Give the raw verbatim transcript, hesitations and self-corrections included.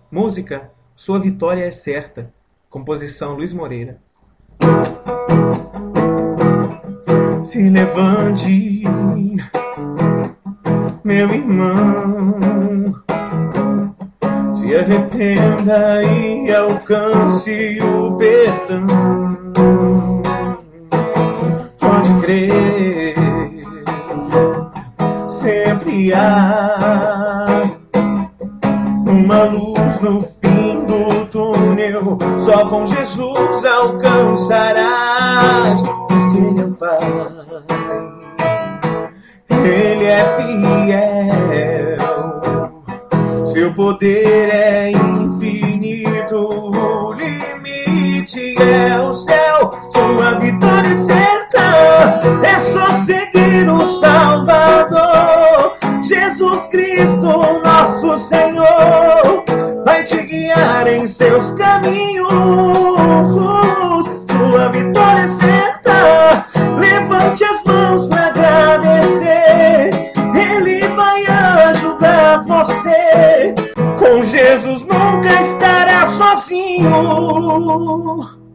Música Sua Vitória é Certa. Composição Luiz Moreira. Se levante, meu irmão, se arrependa e alcance o perdão. Pode crer, sempre há uma luz no fim do túnel. Só com Jesus alcançarás, porque Ele é o Pai, Ele é fiel, seu poder é infinito, o limite é o céu. Sua vitória é certa, é só seguir o Salvador, Jesus Cristo, nosso Senhor, vai te guiar em seus caminhos. Sua vitória é certa, levante as mãos para agradecer, Ele vai ajudar você. Com Jesus nunca estará sozinho.